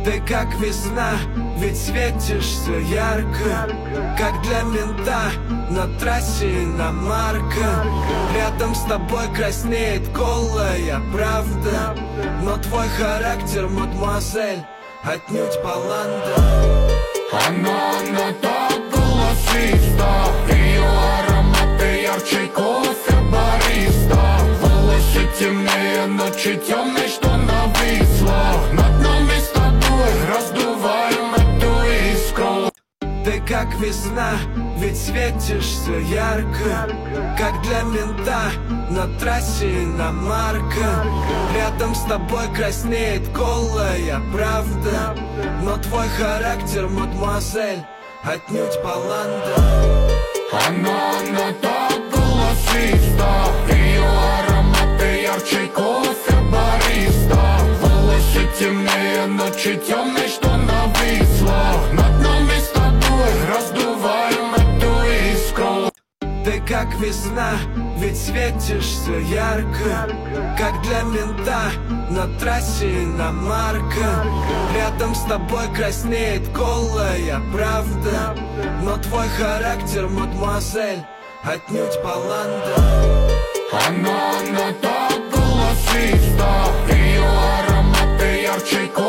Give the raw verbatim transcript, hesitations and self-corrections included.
Ты как весна, ведь светишься ярко, как для мента на трассе иномарка. Рядом с тобой краснеет голая правда, но твой характер, мадемуазель, отнюдь баланда. Она, она так голосиста, ее ароматы ярче кофе бариста. Волосы темнее ночи темной, что нависла над нами с тобой, раздуваем эту искру. Ты как весна, ведь светишься ярко, как для мента на трассе иномарка. Рядом с тобой краснеет голая правда, но твой характер, мадемуазель, отнюдь баланда. Она, она так голосиста, ее ароматы ярче кофе бариста. Волосы темнее ночи темной, что нависла над нами с тобой, раздуваем эту искру. Ты как весна, ведь светишься ярко, как для мента на трассе иномарка. Рядом с тобой краснеет голая правда, но твой характер, мадемуазель, отнюдь баланда. Она, она так голосиста, ее ароматы ярче кофе